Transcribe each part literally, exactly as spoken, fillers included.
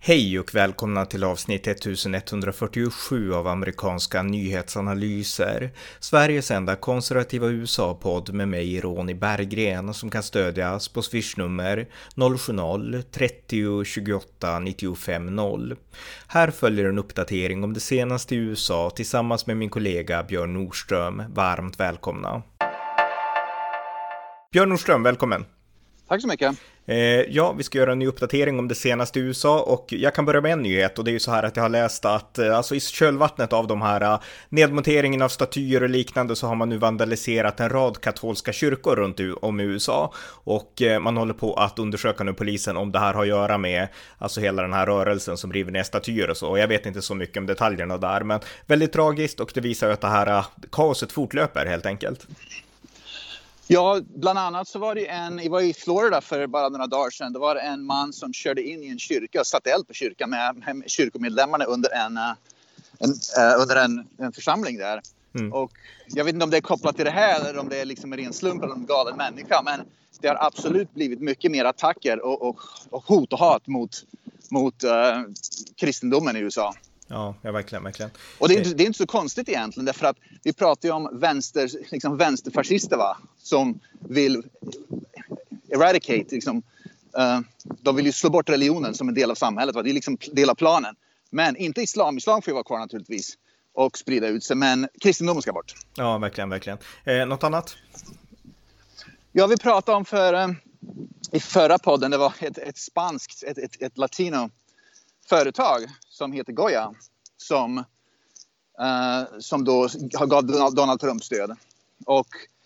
Hej och välkomna till avsnitt elvahundrafyrtiosju av amerikanska nyhetsanalyser. Sveriges enda konservativa U S A-podd med mig, Ronny Berggren, som kan stödjas på swishnummer noll sju noll, trettio, tjugoåtta, nittiofem noll. Här följer en uppdatering om det senaste i U S A tillsammans med min kollega Björn Nordström. Varmt välkomna. Björn Nordström, välkommen. Tack så mycket. Eh, ja, vi ska göra en ny uppdatering om det senaste i U S A och jag kan börja med en nyhet och det är ju så här att jag har läst att eh, alltså i kölvattnet av de här eh, nedmonteringen av statyer och liknande så har man nu vandaliserat en rad katolska kyrkor runt u- om i U S A och eh, man håller på att undersöka nu polisen om det här har att göra med alltså hela den här rörelsen som river ner statyer och så. Och jag vet inte så mycket om detaljerna där, men väldigt tragiskt och det visar ju att det här eh, kaoset fortlöper helt enkelt. Ja, bland annat så var det en, jag var i Florida för bara några dagar sedan. Det var en man som körde in i en kyrka och satte eld på kyrkan med, med kyrkomedlemmarna under en, en, uh, under en, en församling där. Mm. Och jag vet inte om det är kopplat till det här eller om det är liksom en ren slump eller en galen människa. Men det har absolut blivit mycket mer attacker och, och, och hot och hat mot, mot uh, kristendomen i U S A. Ja, ja, verkligen, verkligen. Och det är, inte, det är inte så konstigt egentligen, därför att vi pratar ju om vänster, liksom vänsterfascister, va? Som vill eradicate, liksom, uh, de vill ju slå bort religionen som en del av samhället, va? Det är liksom del av planen. Men inte islam, islam får ju vara kvar naturligtvis och sprida ut sig, men kristendomen ska bort. Ja, verkligen, verkligen. Eh, något annat? Ja, vi pratade om för, uh, i förra podden, det var ett, ett spanskt, ett, ett, ett latino företag som heter Goya som, uh, som då gav Donald, Donald Trump stöd. Och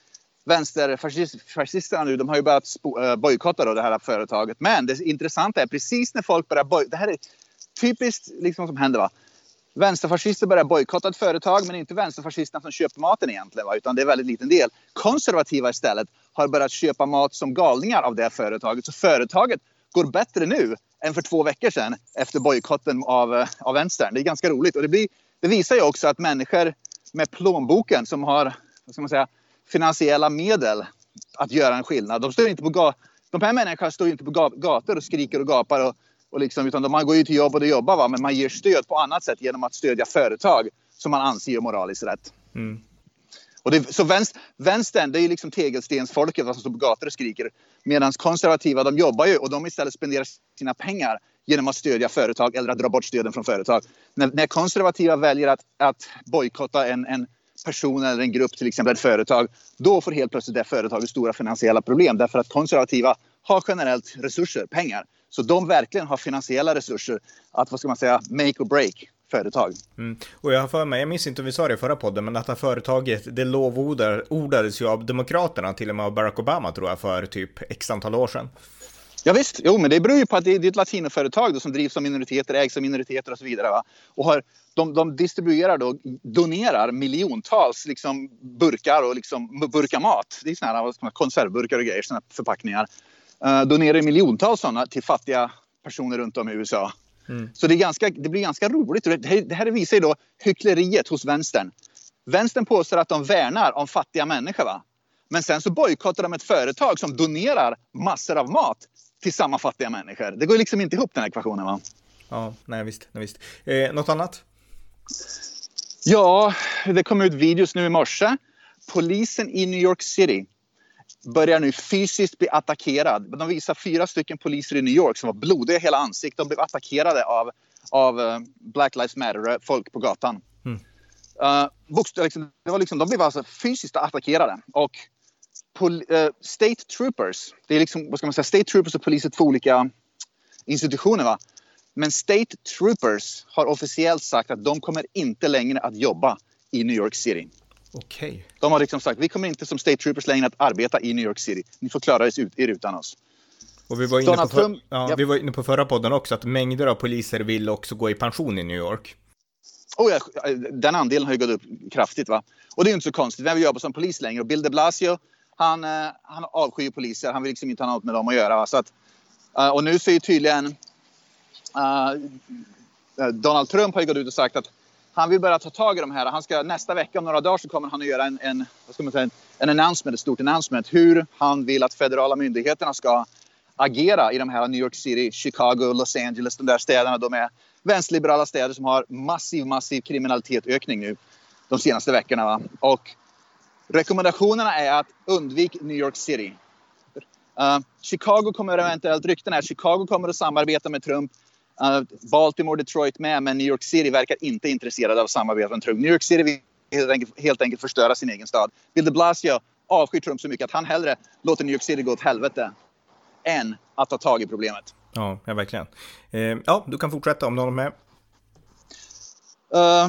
vänsterfascisterna nu, de har ju börjat spo- uh, bojkotta då det här företaget. Men det intressanta är precis när folk börjar bojkotta, det här är typiskt liksom som händer, va? Vänsterfascister börjar bojkotta ett företag, men inte vänsterfascisterna som köper maten egentligen, va? Utan det är väldigt liten del. Konservativa istället har börjat köpa mat som galningar av det här företaget. Så företaget går bättre nu än för två veckor sedan efter bojkotten av, av vänstern. Det är ganska roligt. Och det, blir, det visar ju också att människor med plånboken som har, vad ska man säga, finansiella medel att göra en skillnad. De, står inte på ga- de här människorna står inte på ga- gator och skriker och gapar. Och, och liksom, utan de går ju till jobb och det jobbar, va? Men man ger stöd på annat sätt genom att stödja företag som man anser är moraliskt rätt. Mm. Och det, så vänster, vänstern, det är ju liksom tegelstensfolket som står på gator och skriker. Medan konservativa, de jobbar ju och de istället spenderar sina pengar genom att stödja företag eller att dra bort stöden från företag. När, när konservativa väljer att, att bojkotta en, en person eller en grupp, till exempel ett företag, då får helt plötsligt det företaget stora finansiella problem. Därför att konservativa har generellt resurser, pengar. Så de verkligen har finansiella resurser att, vad ska man säga, make or break företag. Mm. Och jag har för mig, jag minns inte om vi sa det i förra podden, men att det här företaget, det lovordades ju av demokraterna, till och med av Barack Obama tror jag, för typ x antal år sedan. Ja visst, jo, men det beror ju på att det är ett latinoföretag då, som drivs av minoriteter, ägs av minoriteter och så vidare, va? Och har, de, de distribuerar då, donerar miljontals liksom burkar och liksom burkar mat. Det är såna här konservburkar och grejer, såna här förpackningar. Uh, donerar miljontals sådana till fattiga personer runt om i U S A. Mm. Så det, är ganska, det blir ganska roligt. Det här, det här visar ju då hyckleriet hos vänstern. Vänstern påstår att de värnar om fattiga människor, va? Men sen så bojkottar de ett företag som donerar massor av mat till samma fattiga människor. Det går liksom inte ihop, den här ekvationen, va? Ja, nej visst, nej visst. Eh, något annat? Ja, det kom ut videos nu i morse. Polisen i New York City börjar nu fysiskt bli attackerad. De visar fyra stycken poliser i New York som var blodiga i hela ansiktet. De blev attackerade av, av Black Lives Matter-folk på gatan. Mm. Uh, bokst- liksom, det var liksom, de blev alltså fysiskt attackerade. Och pol- uh, State Troopers, det är liksom, vad ska man säga, State Troopers och poliser, två olika institutioner, va? Men State Troopers har officiellt sagt att de kommer inte längre att jobba i New York City. Okay. De har liksom sagt, vi kommer inte som State Troopers längre att arbeta i New York City. Ni får klara er, ut, er utan oss. Och vi var, inne på för, Trump, ja, ja. vi var inne på förra podden också att mängder av poliser vill också gå i pension i New York. Oh ja, den andelen har ju gått upp kraftigt, va? Och det är inte så konstigt. Vem vill jobba som polis längre? Och Bill de Blasio, han, han avskyr poliser. Han vill liksom inte ha något med dem att göra, va? Så att, och nu så är tydligen uh, Donald Trump har ju gått ut och sagt att han vill börja ta tag i de här. Han ska, nästa vecka, om några dagar, så kommer han att göra en, en, vad ska man säga, en announcement, ett stort announcement. Hur han vill att federala myndigheterna ska agera i de här New York City, Chicago, Los Angeles, de där städerna. De är vänsterliberala städer som har massiv, massiv kriminalitetsökning nu de senaste veckorna. Va? Och rekommendationerna är att undvik New York City. Uh, Chicago kommer eventuellt, rykten är att Chicago kommer att samarbeta med Trump. Uh, Baltimore, Detroit med, men New York City verkar inte intresserade av samarbete med Trump. New York City vill helt enkelt, helt enkelt förstöra sin egen stad. Bill de Blasio avskyr Trump så mycket att han hellre låter New York City gå åt helvete än att ta tag i problemet. Ja, ja verkligen. Eh, ja, du kan fortsätta om någon med. Uh,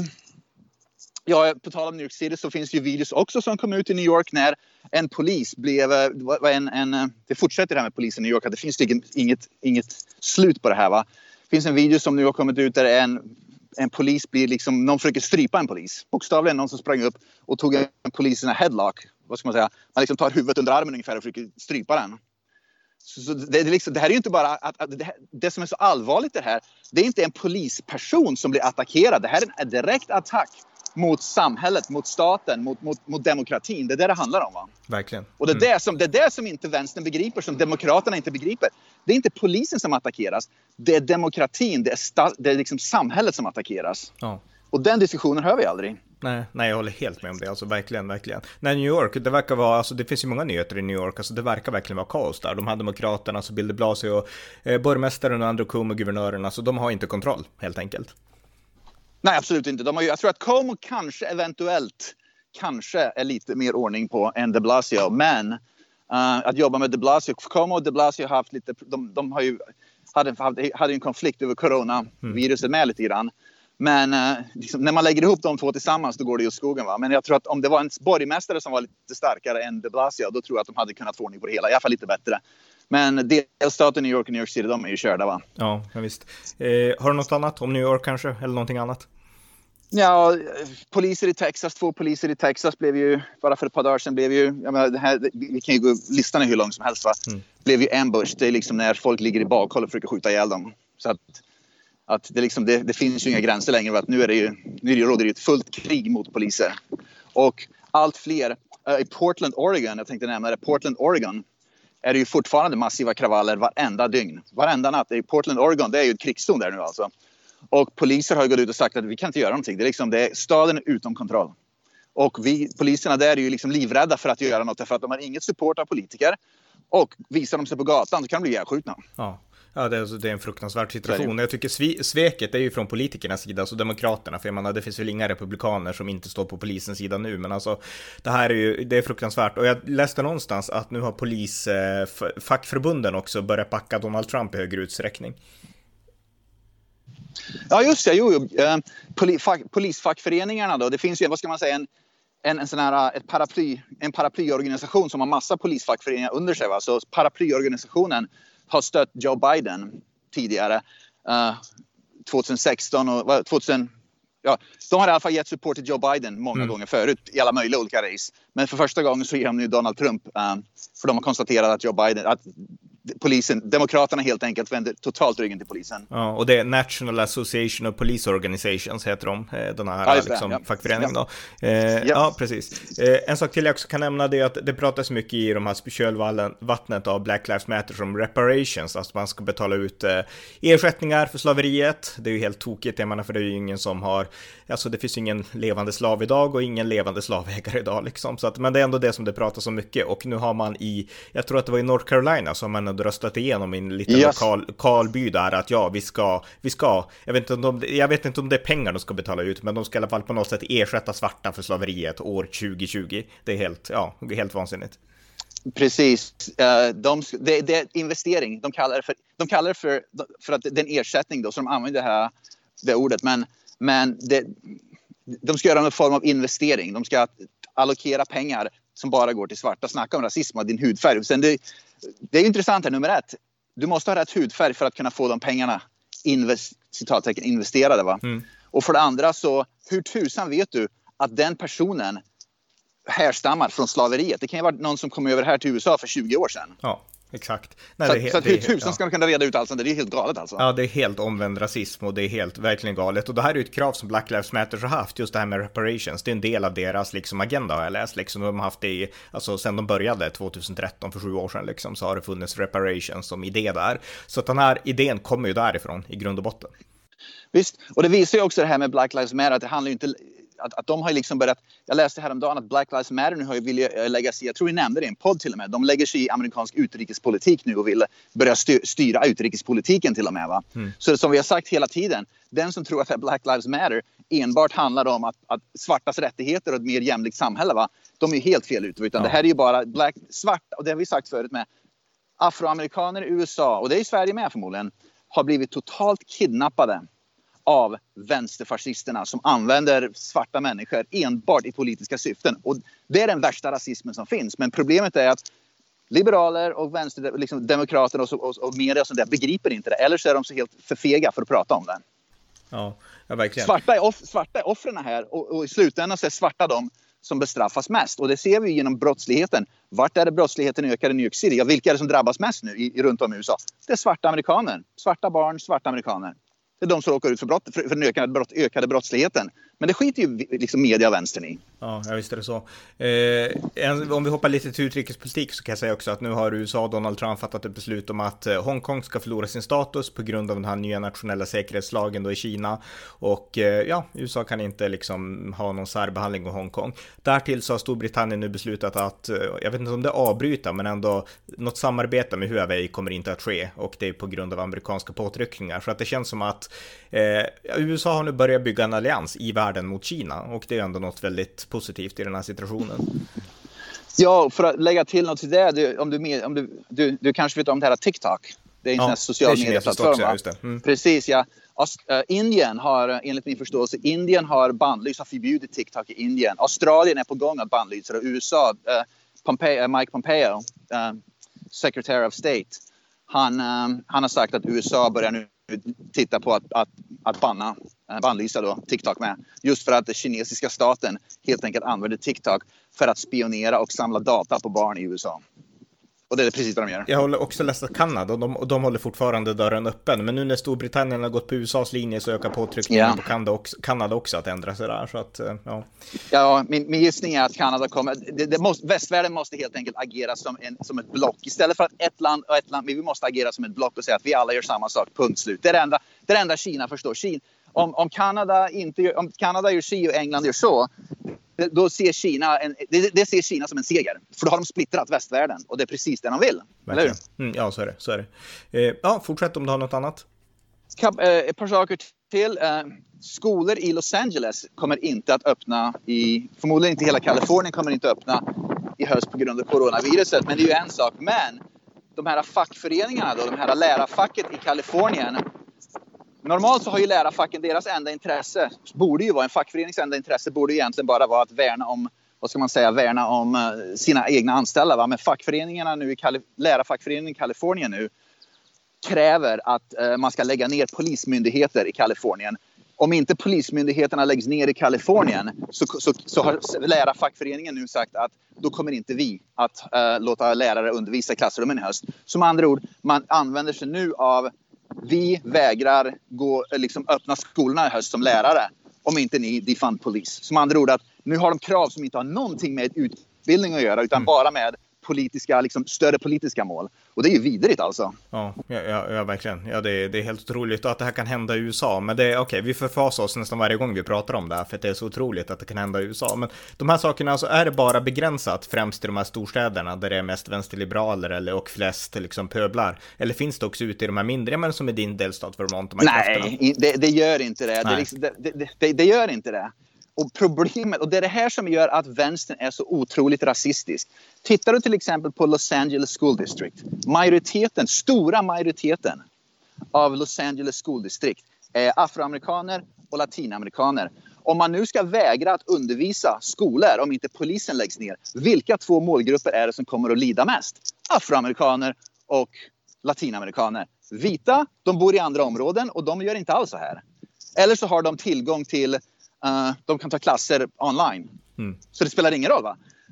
ja, på tal om New York City så finns ju videos också som kom ut i New York när en polis blev... En, en, det fortsätter det här med polisen i New York. Att det finns inget, inget slut på det här, va? Det finns en video som nu har kommit ut där en, en polis blir liksom... Någon försöker strypa en polis. Bokstavligen någon som sprang upp och tog en polis i en headlock. Vad ska man säga? Man liksom tar huvudet under armen ungefär och försöker strypa den. Så, så det, det, liksom, det här är ju inte bara... Att, att det, det som är så allvarligt det här, det är inte en polisperson som blir attackerad. Det här är en direkt attack mot samhället, mot staten, mot, mot, mot demokratin. Det är det det handlar om, va? Verkligen. Och det är, mm. det, som, det är det som inte vänstern begriper, som demokraterna inte begriper. Det är inte polisen som attackeras. Det är demokratin, det är, sta, det är liksom samhället som attackeras. Ja. Och den diskussionen hör vi aldrig. Nej, nej, jag håller helt med om det, alltså verkligen, verkligen. Nej, New York, det verkar vara, alltså det finns ju många nyheter i New York, alltså det verkar verkligen vara kaos där. De här demokraterna, alltså Bill de Blasio, eh, borgmästaren och Andrew Cuomo, guvernören, alltså de har inte kontroll, helt enkelt. Nej, absolut inte. De har ju, jag tror att Cuomo kanske eventuellt kanske är lite mer ordning på än de Blasio. Men uh, att jobba med de Blasio, Cuomo och de Blasio har haft lite, de, de har ju hade, hade, hade en konflikt över coronaviruset med lite grann. Men uh, liksom, när man lägger ihop de två tillsammans då går det ju skogen, va? Men jag tror att om det var en borgmästare som var lite starkare än de Blasio, då tror jag att de hade kunnat få ordning på det hela, i alla fall lite bättre. Men delstaten New York och New York City, de är ju körda, va? Ja, visst. Eh, har du något annat om New York kanske? Eller någonting annat? Ja, poliser i Texas, två poliser i Texas blev ju, bara för ett par dagar sedan blev ju, jag menar, det här, vi kan ju gå, listan är hur lång som helst, va? Mm. Blev ju ambush, det är liksom när folk ligger i bakhåll och försöker skjuta ihjäl dem. Så att, att det, liksom, det, det finns ju inga gränser längre, att nu är det ju, nu råder det ett fullt krig mot poliser. Och allt fler, uh, i Portland, Oregon, jag tänkte nämna det, Portland, Oregon, är det ju fortfarande massiva kravaller varenda dygn. Varenda natt. I Portland, Oregon, det är ju ett krigszon där nu alltså. Och poliser har ju gått ut och sagt att vi kan inte göra någonting. Det är liksom, det är, staden är utom kontroll. Och vi, poliserna där är ju liksom livrädda för att göra något. För att de har inget support av politiker. Och visar de sig på gatan så kan de bli ihjälskjutna. Ja. Ja, det är, det är en fruktansvärd situation. Jag tycker svi, sveket är ju från politikernas sida, alltså demokraterna, för jag menar, det finns väl inga republikaner som inte står på polisens sida nu, men alltså det här är ju, det är fruktansvärt. Och jag läste någonstans att nu har polis, eh, fackförbunden också börjat backa Donald Trump i högre utsträckning. Ja, just det, jo, jo. Eh, poli, fack, polisfackföreningarna då, det finns ju, vad ska man säga, en En, en sån här ett paraply, en paraplyorganisation som har massa polisfackföreningar under sig, va? Så paraplyorganisationen har stött Joe Biden tidigare, uh, tjugohundrasexton och tjugohundra, ja, de har i alla fall gett support till Joe Biden många mm. gånger förut i alla möjliga olika race. Men för första gången så ger de nu Donald Trump, uh, för de har konstaterat att Joe Biden, att polisen, demokraterna helt enkelt vänder totalt ryggen till polisen. Ja, och det är National Association of Police Organizations heter de, den här ja, liksom, ja. fackföreningen ja. då. Eh, ja. ja, precis. Eh, en sak till jag också kan nämna det är att det pratas mycket i de här kölvattnet av Black Lives Matter som reparations, alltså man ska betala ut eh, ersättningar för slaveriet. Det är ju helt tokigt, jag menar, för det är ju ingen som har, alltså det finns ju ingen levande slav idag och ingen levande slavägare idag liksom, så att, men det är ändå det som det pratas om mycket, och nu har man i, jag tror att det var i North Carolina som man röstat igenom i en liten yes. lokal, lokal by där att ja, vi ska, vi ska jag vet, inte om de, jag vet inte om det är pengar de ska betala ut, men de ska i alla fall på något sätt ersätta svarta för slaveriet år tjugo tjugo. Det är helt, ja, helt vansinnigt. Precis. Uh, de, det, det är investering. De kallar det för, de kallar det för, för att det är en ersättning då, så de använder det här det ordet, men, men det, de ska göra någon form av investering. De ska allokera pengar som bara går till svarta. Snacka om rasism och din hudfärg. Sen det, det är intressant här, nummer ett. Du måste ha rätt hudfärg för att kunna få de pengarna invest, citattecken, investerade. Va? Mm. Och för det andra så, hur tusan vet du att den personen härstammar från slaveriet? Det kan ju vara någon som kom över här till U S A för tjugo år sedan. Ja, exakt. Nej, så det är, så att det hur är, tusan ja. ska de kunna reda ut allt sånt? Det är helt galet alltså. Ja, det är helt omvänd rasism och det är helt verkligen galet. Och det här är ju ett krav som Black Lives Matter har haft, just det här med reparations. Det är en del av deras liksom agenda, har jag läst. Liksom. De har haft det i, alltså sen de började tjugohundratretton, för sju år sedan liksom, så har det funnits reparations som idé där. Så att den här idén kommer ju därifrån i grund och botten. Visst, och det visar ju också det här med Black Lives Matter, att det handlar ju inte... Att, att de har liksom börjat, jag läste häromdagen att Black Lives Matter nu har ju vill lägga sig, jag tror vi nämnde det i en podd till och med, de lägger sig i amerikansk utrikespolitik nu och vill börja styra utrikespolitiken till och med va. Mm. Så som vi har sagt hela tiden, den som tror att Black Lives Matter enbart handlar om att, att svartas rättigheter och ett mer jämlikt samhälle va, de är ju helt fel ute, utan ja. Det här är ju bara black, svarta, och det har vi sagt förut med afroamerikaner i U S A, och det är i Sverige med förmodligen, har blivit totalt kidnappade av vänsterfascisterna som använder svarta människor enbart i politiska syften. Och det är den värsta rasismen som finns. Men problemet är att liberaler och vänster, liksom demokrater och, och, och media och sånt där begriper inte det. Eller så är de så helt för fega för att prata om det. Ja, ja verkligen. Svarta är, off, svarta är offren här och, och i slutändan så är svarta de som bestraffas mest. Och det ser vi genom brottsligheten. Vart är det brottsligheten ökar i New York City? Ja, vilka är det som drabbas mest nu i, i runt om i U S A? Det är svarta amerikaner. Svarta barn, svarta amerikaner. Det är de som råkar ut för, brott, för, för den ökade, brott, ökade brottsligheten. Men det skiter ju liksom media och vänstern i. Ja, jag visste det så. Eh, om vi hoppar lite till utrikespolitik så kan jag säga också att nu har U S A och Donald Trump fattat ett beslut om att eh, Hongkong ska förlora sin status på grund av den här nya nationella säkerhetslagen då i Kina. Och eh, ja, U S A kan inte liksom ha någon särbehandling av Hongkong. Därtill så har Storbritannien nu beslutat att, eh, jag vet inte om det avbryta, men ändå något samarbete med Huawei kommer inte att ske. Och det är på grund av amerikanska påtryckningar. För att det känns som att eh, U S A har nu börjat bygga en allians i världen mot Kina, och det är ändå något väldigt positivt i den här situationen. Ja, för att lägga till något till det, du, om, du, om du, du, du kanske vet om det här TikTok. Det är en ja, sån här social medieplattform. Mm. Precis, ja. Aust- uh, Indien har, enligt min förståelse, Indien har bannlyst, har förbjudit TikTok i Indien. Australien är på gång att bannlysa, och U S A, uh, Pompeo, Mike Pompeo, uh, Secretary of State, han, uh, han har sagt att U S A börjar nu titta på att, att, att banna, bannlysa då TikTok med. Just för att den kinesiska staten helt enkelt använder TikTok för att spionera och samla data på barn i U S A. Och det är precis vad de gör. Jag har också läst att Kanada, och de, och de håller fortfarande dörren öppen. Men nu när Storbritannien har gått på U S A:s linje så ökar påtryckningen yeah. på Kanada också, Kanada också att ändra sig där. Så att, ja, ja min, min gissning är att Kanada kommer... Det, det måste, västvärlden måste helt enkelt agera som, en, som ett block. Istället för att ett land och ett land... Vi måste agera som ett block och säga att vi alla gör samma sak. Punkt slut. Det är det enda, det är det enda Kina förstår. Kina, om, om, Kanada inte gör, om Kanada gör si och England gör så... Då ser Kina en, det, det ser Kina som en seger. För då har de splittrat västvärlden. Och det är precis det de vill. Eller hur? Mm, ja, så är det. Så är det. Eh, ja, fortsätt om du har något annat. Kap, eh, ett par saker till. Eh, skolor i Los Angeles kommer inte att öppna i... Förmodligen inte hela Kalifornien kommer inte att öppna i höst på grund av coronaviruset. Men det är ju en sak. Men de här fackföreningarna då, de här lärarfacket i Kalifornien... Normalt så har ju lärarfacken, deras enda intresse, borde ju vara en fackförenings enda intresse, borde ju egentligen bara vara att värna om, vad ska man säga, värna om sina egna anställda. Va? Men fackföreningarna nu, i Kali- lärarfackföreningen i Kalifornien nu, kräver att uh, man ska lägga ner polismyndigheter i Kalifornien. Om inte polismyndigheterna läggs ner i Kalifornien så, så, så har lärarfackföreningen nu sagt att då kommer inte vi att uh, låta lärare undervisa i klassrummen i höst. Som andra ord, man använder sig nu av vi vägrar gå, liksom öppna skolorna i höst som lärare om inte ni defund polis. Som andra ord att nu har de krav som inte har någonting med utbildning att göra utan mm. bara med politiska, liksom större politiska mål. Och det är ju vidrigt alltså. Ja, ja, ja, ja verkligen. Ja, det, är, det är helt otroligt att det här kan hända i U S A. Men det är okej, okay, vi förfasar oss nästan varje gång vi pratar om det här för att det är så otroligt att det kan hända i U S A. Men de här sakerna, alltså, är det bara begränsat främst i de här storstäderna där det är mest vänsterliberaler eller, och flest liksom pöblar? Eller finns det också ute i de här mindre, men som i din delstat Vermont? De här Nej, det, det gör inte det. Det, liksom, det, det, det. Det gör inte det. Och problemet, och det är det här som gör att vänstern är så otroligt rasistisk. Tittar du till exempel på Los Angeles School District. Majoriteten, stora majoriteten av Los Angeles School District är afroamerikaner och latinamerikaner. Om man nu ska vägra att undervisa skolor om inte polisen läggs ner, vilka två målgrupper är det som kommer att lida mest? Afroamerikaner och latinamerikaner. Vita, de bor i andra områden och de gör inte alls så här. Eller så har de tillgång till Uh, de kan ta klasser online. Mm. Så det spelar ingen roll va?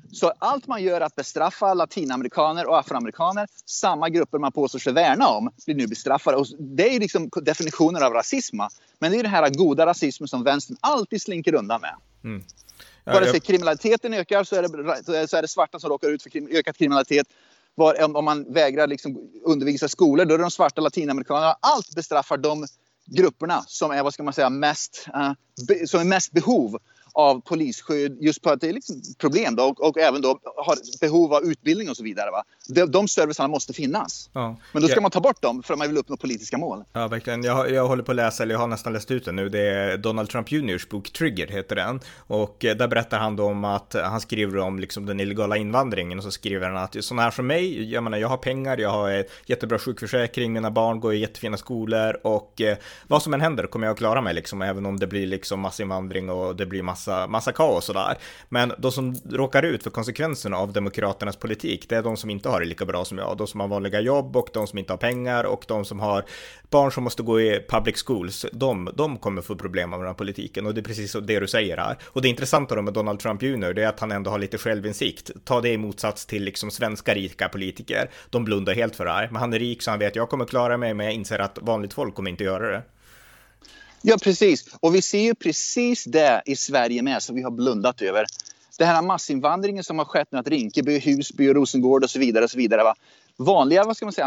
Så allt man gör är att bestraffa latinamerikaner och afroamerikaner, samma grupper man påstår sig värna om, blir nu bestraffade. Och det är ju liksom definitionen av rasism. Men det är den här goda rasismen som vänstern alltid slinker undan med. Mm. Ja, Vare sig jag... kriminaliteten ökar så är, det, så är det svarta som råkar ut för krim, ökad kriminalitet. Var, om man vägrar liksom undervisa skolor, då är det de svarta latinamerikanerna. Allt bestraffar de grupperna som är, vad ska man säga, mest, uh, be, som är mest behov av polisskydd, just på att det är liksom problem då, och, och även då har behov av utbildning och så vidare. Va? De, de servicerna måste finnas. Ja. Men då ska ja. man ta bort dem för att man vill uppnå politiska mål. Ja, verkligen. Jag, jag håller på att läsa, eller jag har nästan läst ut den nu. Det är Donald Trump juniors bok Trigger heter den. Och där berättar han då om att han skriver om liksom den illegala invandringen, och så skriver han att sådana här som mig, jag menar, jag har pengar, jag har ett jättebra sjukförsäkring, mina barn går i jättefina skolor, och eh, vad som än händer kommer jag att klara mig liksom, även om det blir liksom massinvandring och det blir massa Massa, massa kaos och där. Men de som råkar ut för konsekvenserna av demokraternas politik, det är de som inte har det lika bra som jag. De som har vanliga jobb och de som inte har pengar och de som har barn som måste gå i public schools. De, de kommer få problem med den här politiken, och det är precis det du säger här. Och det intressanta då med Donald Trump junior, det är att han ändå har lite självinsikt. Ta det i motsats till liksom svenska rika politiker. De blundar helt för det här. Men han är rik så han vet att jag kommer klara mig, men jag inser att vanligt folk kommer inte göra det. Ja, precis. Och vi ser ju precis det i Sverige med, som vi har blundat över. Det här massinvandringen som har skett nu, att Rinkeby, Husby och Rosengård och så vidare och så vidare. Va? Vanliga, vad ska man säga,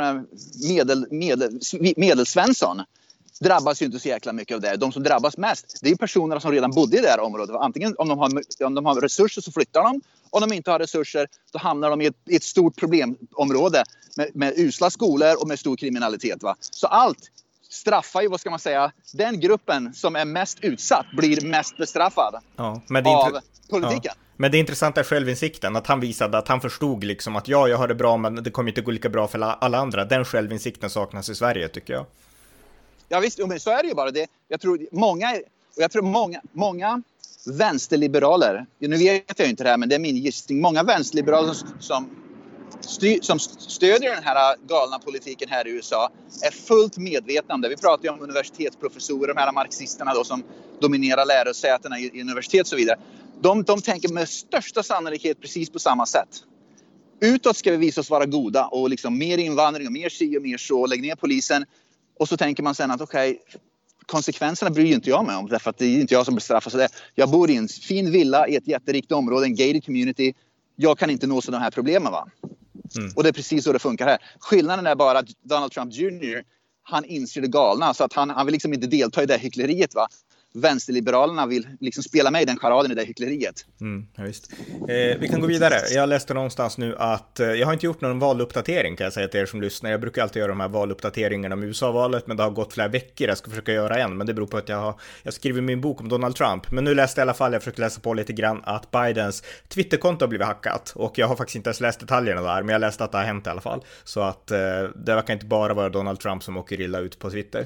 medel, medel, medelsvensson drabbas ju inte så jäkla mycket av det. De som drabbas mest, det är ju personerna som redan bodde i det här området. Antingen om de har, om de har resurser så flyttar de. Om de inte har resurser så hamnar de i ett, i ett stort problemområde med, med usla skolor och med stor kriminalitet. Va? Så allt straffar ju, vad ska man säga, den gruppen som är mest utsatt blir mest bestraffad ja, men det av intre- politiken. Ja. Men det intressanta är självinsikten, att han visade att han förstod liksom att ja, jag har det bra, men det kommer inte gå lika bra för alla andra. Den självinsikten saknas i Sverige, tycker jag. Ja visst, men så är det ju bara. Det, jag tror många, och jag tror många, många vänsterliberaler, nu vet jag inte det här, men det är min gissning, många vänsterliberaler som, som Styr, som stödjer den här galna politiken här i U S A är fullt medvetna om det. Vi pratar ju om universitetsprofessorer, de här marxisterna då, som dominerar lärosätena i, i universitet och så vidare. De, de tänker med största sannolikhet precis på samma sätt. Utåt ska vi visa oss vara goda och liksom mer invandring och mer si och mer så, lägg ner polisen. Och så tänker man sen att okej, okay, konsekvenserna bryr ju inte jag mig om, därför att det är inte jag som bestraffas av det. Jag bor i en fin villa i ett jätterikt område, en gated community. Jag kan inte nå så de här problemen, va? Mm. Och det är precis så det funkar här. Skillnaden är bara att Donald Trump junior, han inser det galna, så att han, han vill liksom inte delta i det hyckleriet, va? Vänsterliberalerna vill liksom spela med i den charaden i det hyckleriet. Mm, ja, visst. Eh, vi kan gå vidare. Jag läste någonstans nu att eh, jag har inte gjort någon valuppdatering, kan jag säga till er som lyssnar. Jag brukar alltid göra de här valuppdateringarna om U S A-valet, men det har gått flera veckor. Jag ska försöka göra en, men det beror på att jag har jag skriver min bok om Donald Trump. Men nu läste jag i alla fall, jag försökte läsa på lite grann, att Bidens Twitterkonto har blivit hackat. Och jag har faktiskt inte ens läst detaljerna där, men jag läste att det har hänt i alla fall. Så att eh, det verkar inte bara vara Donald Trump som åker illa ut på Twitter.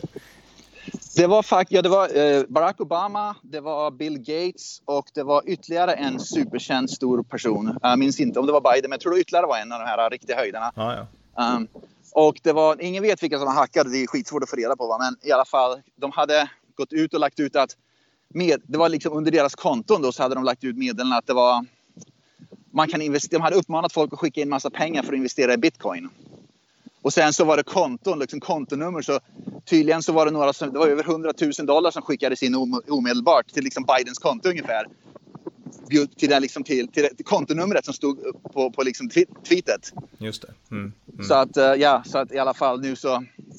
Det var, ja, det var eh, Barack Obama, det var Bill Gates och det var ytterligare en superkänd stor person. Jag minns inte om det var Biden, men jag tror det ytterligare var en av de här riktiga höjderna. Ja, ja. Um, och det var, ingen vet vilka som hackade, det är skitsvårt att få reda på, va? Men i alla fall, de hade gått ut och lagt ut att med, det var liksom under deras konton då, så hade de lagt ut meddelanden att det var, man kan investera, de hade uppmanat folk att skicka in massa pengar för att investera i bitcoin. Och sen så var det konton, liksom kontonummer, så tydligen så var det några som, det var över hundratusen dollar som skickades in omedelbart till liksom Bidens konto ungefär. Till, den liksom till, till, till kontonumret som stod på, på liksom tweetet. Just det. Mm, mm. Så att, ja, så att i alla fall nu så.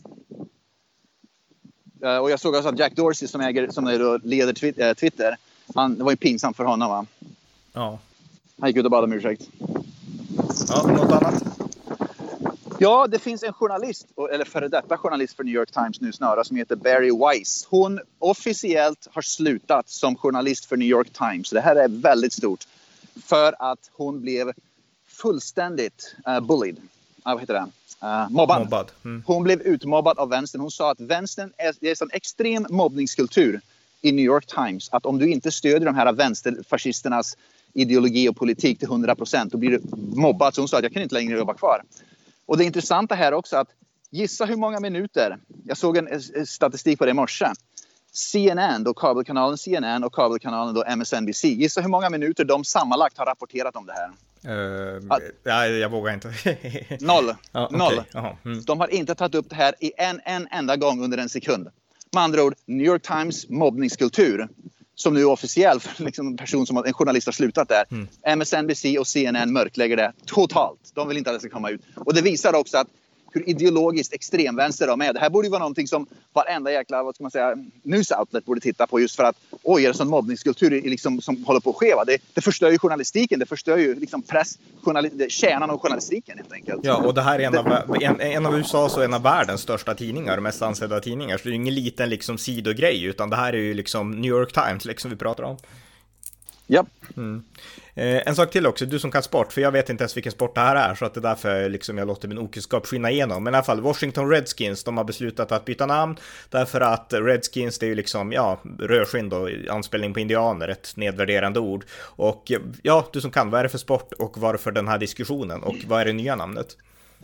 Och jag såg också att Jack Dorsey som äger, som leder Twitter, han, det var ju pinsamt för honom, va? Ja. Han gick ut och bad om ursäkt. Ja, något annat? Ja, det finns en journalist, eller före detta journalist för New York Times nu snarare, som heter Barry Weiss. Hon officiellt har slutat som journalist för New York Times. Det här är väldigt stort. För att hon blev fullständigt uh, bullied. Uh, vad heter det? Uh, mobbad. mobbad. Mm. Hon blev utmobbad av vänstern. Hon sa att vänstern är, det är en sån extrem mobbningskultur i New York Times. Att om du inte stödjer de här vänsterfascisternas ideologi och politik till hundra procent, då blir du mobbad. Så hon sa att jag kan inte längre jobba kvar. Och det intressanta här också att gissa hur många minuter, jag såg en statistik på det i morse, C N N, då kabelkanalen C N N och kabelkanalen då M S N B C. Gissa hur många minuter de sammanlagt har rapporterat om det här? Uh, att, ja, jag vågar inte. Noll. Ja, okay. Noll. Mm. De har inte tagit upp det här i en, en enda gång under en sekund. Med andra ord, New York Times mobbningskultur, som nu är officiell för liksom en person som en journalist har slutat där. Mm. M S N B C och C N N mörklägger det totalt. De vill inte att det ska komma ut. Och det visar också att hur ideologiskt extremvänster de är. Det här borde ju vara någonting som varenda jäkla, vad ska man säga, news outlet borde titta på, just för att oj, är det sån mobbningskultur liksom, som håller på att ske? Va? Det, det förstör ju journalistiken, det förstör ju liksom press, journal, kärnan av journalistiken helt enkelt. Ja, och det här är en av, en, en av U S A:s och en av världens största tidningar, mest ansedda tidningar, så det är ju ingen liten liksom sidogrej, utan det här är ju liksom New York Times liksom vi pratar om. Ja. Mm. Eh, en sak till också, du som kan sport, för jag vet inte ens vilken sport det här är, så att det är därför liksom jag låter min okunskap skina igenom. Men i alla fall, Washington Redskins, de har beslutat att byta namn, därför att Redskins, det är ju liksom, ja, rödskinn då, anspelning på indianer, ett nedvärderande ord. Och ja, du som kan, vad är det för sport och varför den här diskussionen, och vad är det nya namnet?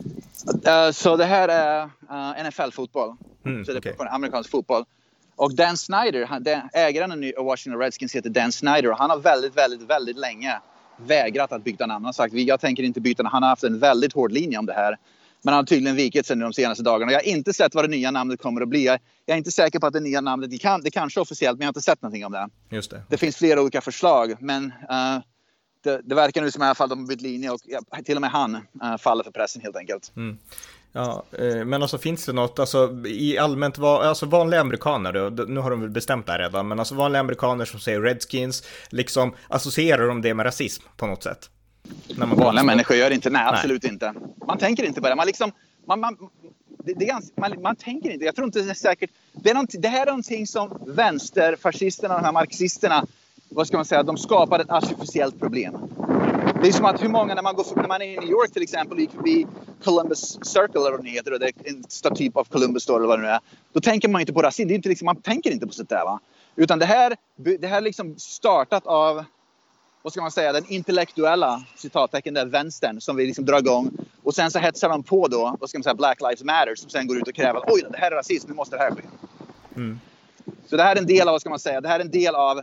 Uh, så det här är uh, N F L-fotboll, mm, så det är okay. på amerikansk fotboll. Och Dan Snyder, han, den, ägaren av Washington Redskins heter Dan Snyder, och han har väldigt, väldigt, väldigt länge vägrat att byta namn. Han har sagt, jag tänker inte byta. Han har haft en väldigt hård linje om det här. Men han har tydligen vikit sig de senaste dagarna. Jag har inte sett vad det nya namnet kommer att bli. Jag är inte säker på att det nya namnet, det, kan, det kanske är officiellt, men jag har inte sett någonting om det. Just det. Det finns flera olika förslag, men uh, det, det verkar nu som i alla fall de har bytt linje, och ja, till och med han uh, faller för pressen helt enkelt. Mm. Ja, men alltså finns det något, alltså i allmänt, alltså vanliga amerikaner då, nu har de väl bestämt det här redan, men alltså vanliga amerikaner som säger Redskins, liksom associerar de det med rasism på något sätt? När man vanliga människor gör inte, nej, absolut nej. inte. Man tänker inte på det, man liksom, man, man, det, det är ganska, man, man tänker inte, jag tror inte det är säkert, det, är det här är någonting som vänsterfascisterna, de här marxisterna, vad ska man säga, de skapar ett artificiellt problem. Det är som att hur många, när man, går, när man är i New York till exempel, gick förbi Columbus Circle eller vad det heter, och det är en staty av Columbus står eller vad det nu är. Då tänker man inte på rasism, det är inte liksom, man tänker inte på sånt där, va. Utan det här, det här liksom startat av, vad ska man säga, den intellektuella citattecken där vänstern som vi liksom drar igång. Och sen så hetsar de på då, vad ska man säga, Black Lives Matter, som sen går ut och kräver att oj, det här är rasism, nu måste det här ske. Mm. Så det här är en del av, vad ska man säga, det här är en del av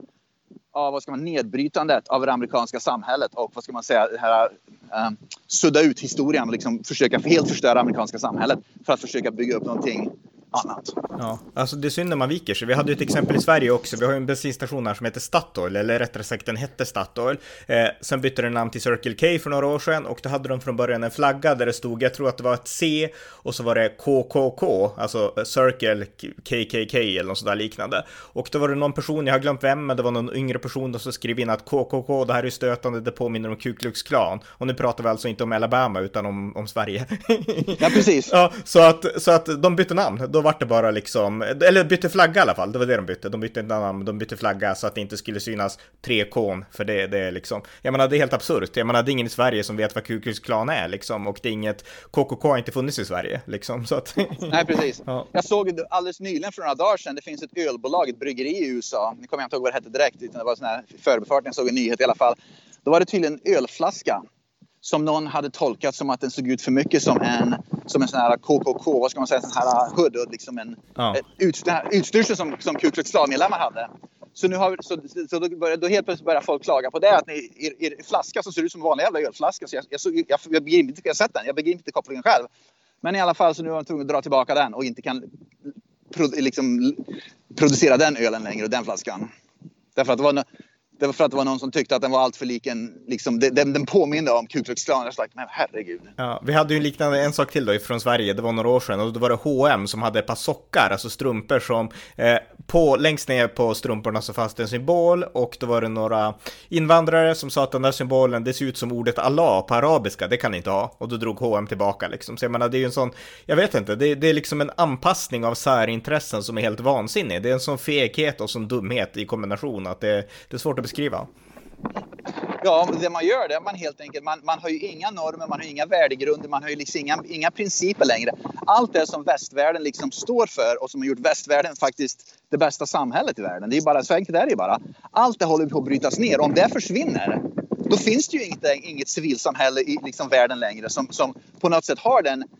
av vad ska man nedbrytandet av det amerikanska samhället, och vad ska man säga, det här uh, sudda ut historien och liksom försöka helt förstöra amerikanska samhället för att försöka bygga upp någonting annat. Ja, alltså det är synd när man viker sig. Vi hade ju ett exempel i Sverige också. Vi har ju en bensinstation här som heter Statoil, eller rättare sagt den hette Statoil. Eh, sen bytte den namn till Circle K för några år sedan, och då hade de från början en flagga där det stod, jag tror att det var ett C och så var det K K K, alltså Circle K K K eller något sådär liknande. Och då var det någon person, jag har glömt vem, men det var någon yngre person som skrev in att K K K, det här är stötande, det påminner om Ku Klux Klan. Och nu pratar vi alltså inte om Alabama utan om, om Sverige. Ja, precis. Ja, så att, så att de bytte namn. Då var det bara liksom, eller bytte flagga i alla fall, det var det de bytte. De bytte inte namn, de bytte flagga så att det inte skulle synas tre K, för det, det är liksom, jag menar det är helt absurt. Jag menar det är ingen i Sverige som vet vad Ku Klux Klan är liksom, och det är inget, K K K har inte funnits i Sverige liksom, så att nej, precis. Ja. Jag såg alldeles nyligen för några dagar sedan, det finns ett ölbolag, ett bryggeri i U S A. Nu kommer jag inte ihåg vad det hette direkt, utan det var sån här förbefart, jag såg en nyhet i alla fall. Då var det tydligen en ölflaska som någon hade tolkat som att den såg ut för mycket som en, som en sån här K K K, vad ska man säga, sån här hood, och liksom en ja. ut, utstyrsel som, som Ku Klux Klan-medlemmar hade. Så nu har så, så då, börjar, då helt plötsligt börjar folk klaga på det, att ni, er, er flaska som ser ut som en vanlig jävla ölflaska, så jag, jag, jag, jag, jag begriper inte, jag har sett den, jag begriper inte kopplingen själv. Men i alla fall så nu har de tvungen att dra tillbaka den och inte kan pro, liksom, producera den ölen längre och den flaskan. Därför att det var no, Det var för att det var någon som tyckte att den var allt för lik en, liksom, den, den påminner om Ku Klux Klan. Jag slags, men herregud. Ja, vi hade ju liknande, en sak till då från Sverige, det var några år sedan, och då var det H och M som hade ett par sockar, alltså strumpor som eh, på, längst ner på strumporna så fanns det en symbol, och då var det några invandrare som sa att den där symbolen, det ser ut som ordet Allah på arabiska, det kan ni inte ha, och då drog H och M tillbaka liksom. Så jag menar, det är ju en sån, jag vet inte, det, det är liksom en anpassning av särintressen som är helt vansinnig. Det är en sån feghet och sån dumhet i kombination att det, det är svårt att beskriva. Ja, det man gör det är man helt enkelt, man, man har ju inga normer, man har inga värdegrunder, man har ju liksom inga, inga principer längre. Allt det som västvärlden liksom står för och som har gjort västvärlden faktiskt det bästa samhället i världen. Det är ju bara, så enkelt är det ju bara. Allt det håller på att brytas ner. Om det försvinner, då finns det ju inget, inget civilsamhälle i liksom världen längre som, som på något sätt har den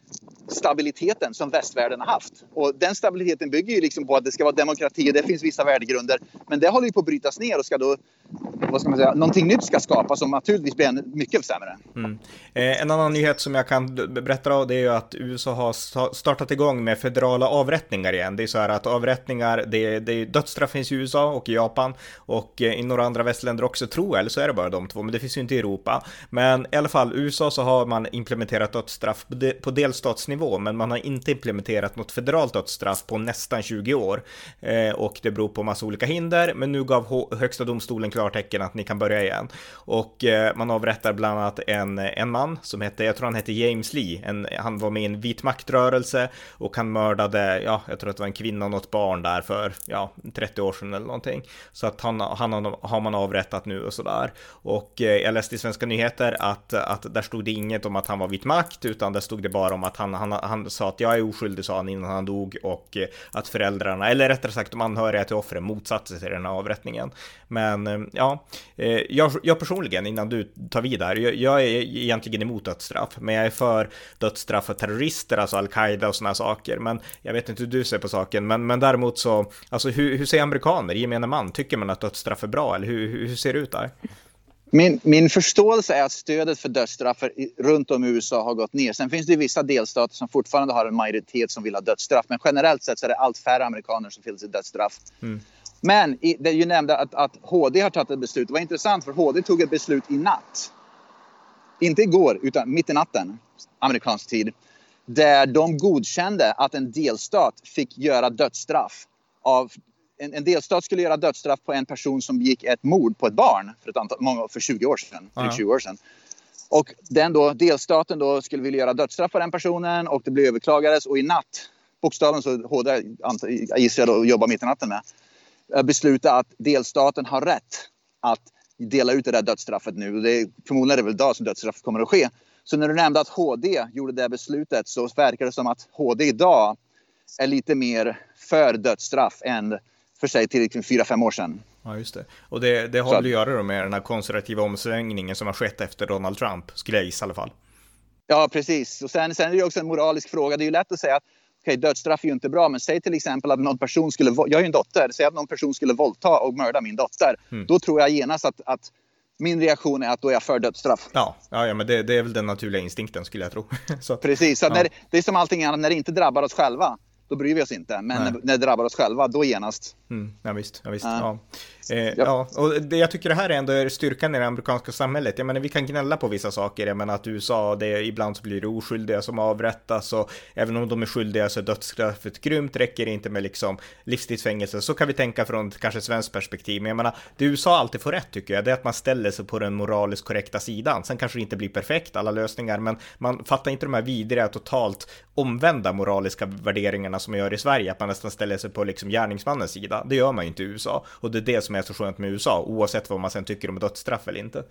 stabiliteten som västvärlden har haft. Och den stabiliteten bygger ju liksom på att det ska vara demokrati och det finns vissa värdegrunder. Men det håller ju på att brytas ner och ska då, vad ska man säga, någonting nytt ska skapas som naturligtvis blir ännu mycket sämre. Mm. Eh, en annan nyhet som jag kan berätta om, det är ju att U S A har startat igång med federala avrättningar igen. Det är så här att avrättningar, det, det är dödsstraff finns i U S A och i Japan och i några andra västländer också, tror jag, eller så är det bara de två, men det finns ju inte i Europa. Men i alla fall, U S A så har man implementerat dödsstraff på delstatsnivå, men man har inte implementerat något federalt dödsstraff på nästan tjugo år. Eh, och det beror på massa olika hinder, men nu gav H- högsta domstolen klartecken att ni kan börja igen. Och eh, man avrättar bland annat en, en man som hette, jag tror han hette James Lee. En, han var med i en vit maktrörelse och han mördade, ja, jag tror att det var en kvinna och något barn där för, ja, trettio år sedan eller någonting. Så att han, han har man avrättat nu och sådär. Och eh, jag läste i Svenska nyheter att, att där stod det inget om att han var vit makt, utan där stod det bara om att han, han, han sa att jag är oskyldig, sa han innan han dog, och eh, att föräldrarna, eller rättare sagt de anhöriga till offren, motsatte sig till den här avrättningen. Men eh, ja, eh, jag, jag personligen, innan du tar vidare, jag, jag är egentligen emot dödsstraff, men jag är för dödsstraff för terrorister, alltså Al-Qaida och såna saker. Men jag vet inte hur du ser på saken, men, men däremot så, alltså hur, hur ser amerikaner, gemene man, tycker man att dödsstraff är bra, eller hur, hur ser det ut där? Min, min förståelse är att stödet för dödsstraff runt om i U S A har gått ner. Sen finns det vissa delstater som fortfarande har en majoritet som vill ha dödsstraff. Men generellt sett så är det allt färre amerikaner som vill ha dödsstraff. Mm. Men i, det ju nämnde att, att H D har tagit ett beslut. Det var intressant, för H D tog ett beslut i natt. Inte igår, utan mitt i natten, amerikansk tid. Där de godkände att en delstat fick göra dödsstraff av... En, en delstat skulle göra dödsstraff på en person som gick ett mord på ett barn för, ett antal, många, för tjugo år sedan. För tjugo år sedan. Och den då, delstaten då skulle vilja göra dödsstraff på den personen, och det blev överklagades. Och i natt, bokstaven så H D, jag gissar jag då, jobbar mitt i natten med, besluta att delstaten har rätt att dela ut det där dödsstraffet nu. Det är, förmodligen är det väl idag som dödsstraffet kommer att ske. Så när du nämnde att H D gjorde det beslutet, så verkar det som att H D idag är lite mer för dödsstraff än för sig till fyra fem år sedan. Ja, just det. Och det, det har väl att göra med den här konservativa omsvängningen som har skett efter Donald Trump, skulle jag gissa i alla fall. Ja, precis. Och sen, sen är det också en moralisk fråga. Det är ju lätt att säga att okej, dödsstraff är ju inte bra, men säg till exempel att någon person skulle, jag har ju en dotter, säg att någon person skulle våldta och mörda min dotter. Mm. Då tror jag genast att, att min reaktion är att då är jag för dödsstraff. Ja, ja, ja men det, det är väl den naturliga instinkten, skulle jag tro. så. Precis, så ja. när, det är som allting annat, när det inte drabbar oss själva, då bryr vi oss inte. Men när, när det drabbar oss själva, då genast. Mm, ja visst, ja visst. Uh. Ja. Eh, ja. ja, och det, jag tycker det här är ändå är styrkan i det amerikanska samhället. Jag menar, vi kan gnälla på vissa saker. Jag menar att U S A, det, ibland så blir det oskyldiga som avrättas, och även om de är skyldiga så är dödsstraffet grymt, räcker det inte med liksom livstidsfängelse. Så kan vi tänka från ett kanske svenskt perspektiv. Men jag menar, det U S A alltid får rätt, tycker jag, det är att man ställer sig på den moraliskt korrekta sidan. Sen kanske det inte blir perfekt, alla lösningar, men man fattar inte de här vidriga, totalt omvända moraliska värderingarna som man gör i Sverige, att man nästan ställer sig på liksom gärningsmannens sida. Det gör man ju inte i U S A, och det är det som är så skönt med U S A, oavsett vad man sen tycker om dödsstraff eller inte.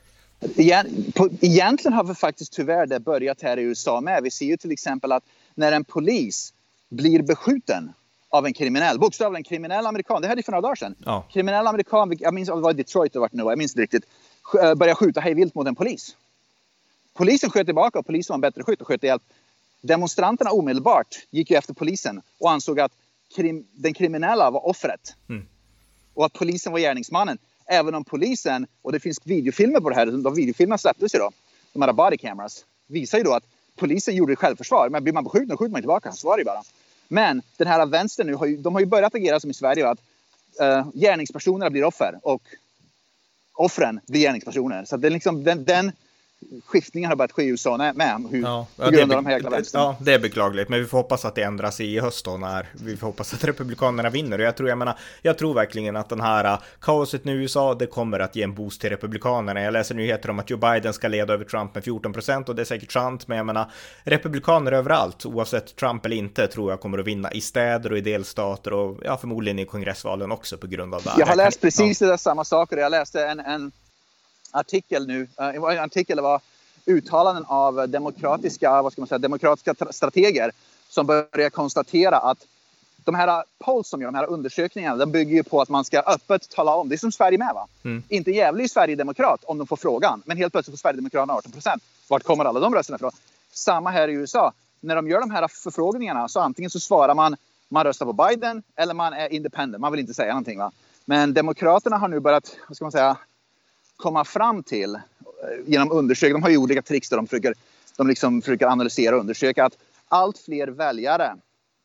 Egentligen har vi faktiskt tyvärr det börjat här i U S A med. Vi ser ju till exempel att när en polis blir beskjuten av en kriminell, bokstavligen en kriminell amerikan, det här är för några dagar sedan. Ja. Kriminell amerikan, jag minns att det var i Detroit det var nu, jag minns inte riktigt, började skjuta hejvilt mot en polis. Polisen sköt tillbaka, och polisen var en bättre skytt och sköt ihjäl. Demonstranterna omedelbart gick ju efter polisen och ansåg att krim, den kriminella var offret. Mm. Och att polisen var gärningsmannen. Även om polisen, och det finns videofilmer på det här, de videofilmerna släpptes ju då, de här body cameras, visar ju då att polisen gjorde självförsvar. Men blir man beskjuten, då skjuter man tillbaka, så var det bara. Men den här vänstern nu, har ju, de har ju börjat agera som i Sverige, att uh, gärningspersonerna blir offer och offren blir gärningspersoner. Så det är liksom den... den skiftningar har börjat ske i U S A med hur, ja, på grund av de här jäkla vänstern. Ja, det är beklagligt, men vi får hoppas att det ändras i höst då, när vi får hoppas att republikanerna vinner. Och jag tror, jag menar, jag tror verkligen att den här kaoset nu i U S A, det kommer att ge en boost till republikanerna. Jag läser nyheter om att Joe Biden ska leda över Trump med fjorton procent, och det är säkert sant, men jag menar, republikaner överallt, oavsett Trump eller inte, tror jag kommer att vinna i städer och i delstater, och ja, förmodligen i kongressvalen också på grund av det. Jag har läst precis ja. det där samma saker. Jag läste en, en artikel nu, en artikel var uttalanden av demokratiska, vad ska man säga, demokratiska strateger som börjar konstatera att de här polls som gör, de här undersökningarna, de bygger ju på att man ska öppet tala om, det är som Sverige med va? Mm. Inte jävligt i Sverigedemokrat om de får frågan, men helt plötsligt får Sverigedemokraterna arton procent. Vart kommer alla de rösterna ifrån? Samma här i U S A. när de gör de här förfrågningarna så antingen så svarar man man röstar på Biden eller man är independent. Man vill inte säga någonting, va? Men demokraterna har nu börjat, vad ska man säga, komma fram till genom undersökningar. De har ju olika tricks där de försöker, de liksom försöker analysera och undersöka att allt fler väljare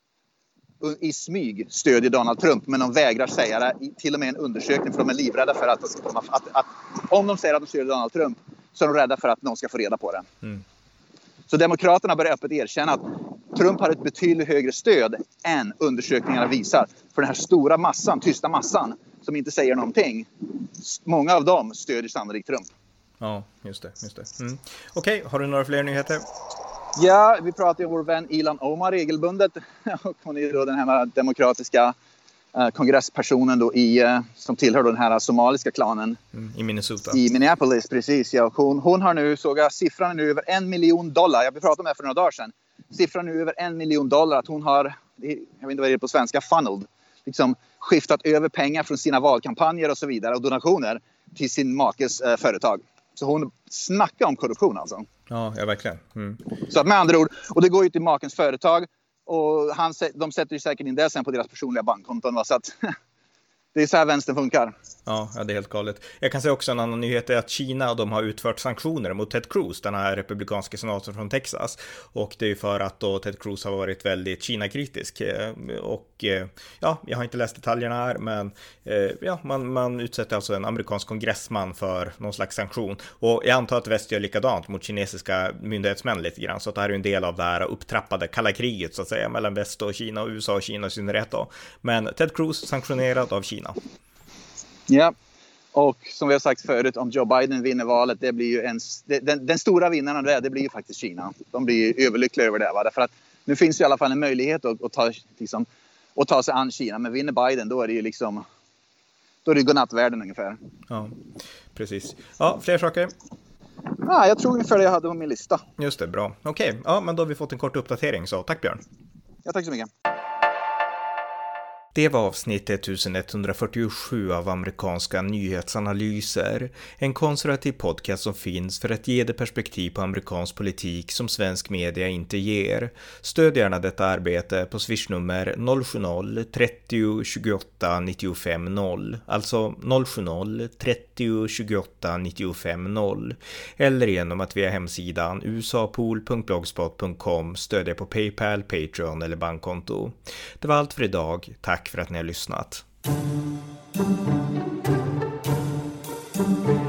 i smyg stödjer Donald Trump, men de vägrar säga det, till och med en undersökning, för de är livrädda för att, att, att, att om de säger att de stödjer Donald Trump så är de rädda för att någon ska få reda på det. Mm. Så demokraterna börjar öppet erkänna att Trump har ett betydligt högre stöd än undersökningarna visar. För den här stora massan, tysta massan som inte säger någonting, många av dem stödjer sannolikt Trump. Ja, just det. Just det. Mm. Okej, okay, har du några fler nyheter? Ja, vi pratar ju om vår vän Ilhan Omar regelbundet. Hon är då den här demokratiska eh, kongresspersonen då i, eh, som tillhör då den här somaliska klanen. Mm, i Minnesota. I Minneapolis, precis. Ja. Hon, hon har nu, såg jag, siffran är nu över en miljon dollar. Jag pratade med henne för några dagar sedan. Siffran är nu över en miljon dollar. Att hon har, jag vet inte vad det är på svenska, funneled. Liksom skiftat över pengar från sina valkampanjer och så vidare och donationer till sin makes eh, företag. Så hon snackar om korruption alltså. Ja, ja verkligen. Mm. Så att med andra ord, och det går ju till makens företag och han, de sätter ju säkert in det sen på deras personliga bankkonton. Va? Så att det är så här vänstern funkar. Ja, ja, det är helt galet. Jag kan säga också en annan nyhet är att Kina, de har utfört sanktioner mot Ted Cruz, den här republikanska senatorn från Texas. Och det är ju för att då Ted Cruz har varit väldigt Kina-kritisk. Och ja, jag har inte läst detaljerna här, men ja, man, man utsätter alltså en amerikansk kongressman för någon slags sanktion. Och jag antar att väst gör likadant mot kinesiska myndighetsmän lite grann. Så att det här är en del av det här upptrappade kalla kriget så att säga mellan väst och Kina och U S A och Kina i synnerhet då. Men Ted Cruz sanktionerad av Kina. Ja, och som vi har sagt förut, om Joe Biden vinner valet, det blir ju en, den, den stora vinnaren där, det blir ju faktiskt Kina. De blir ju överlyckliga över det, va? Därför att nu finns det i alla fall en möjlighet att, att, ta, liksom, att ta sig an Kina. Men vinner Biden, då är det ju liksom, då är det godnattvärlden ungefär. Ja, precis. Ja, fler saker? Ja, jag tror ungefär det jag hade på min lista. Just det, bra. Okej, okay. Ja, men då har vi fått en kort uppdatering, så tack Björn. Ja, tack så mycket. Det var avsnitt ettusenetthundrafyrtiosju av amerikanska nyhetsanalyser, en konservativ podcast som finns för att ge det perspektiv på amerikansk politik som svensk media inte ger. Stöd gärna detta arbete på swishnummer noll sju noll trettio tjugoåtta nittiofem noll, alltså noll sju noll trettio tjugoåtta nittiofem noll, eller genom att via hemsidan usapool punkt blogspot punkt com stödja på PayPal, Patreon eller bankkonto. Det var allt för idag. Tack för att ni har lyssnat.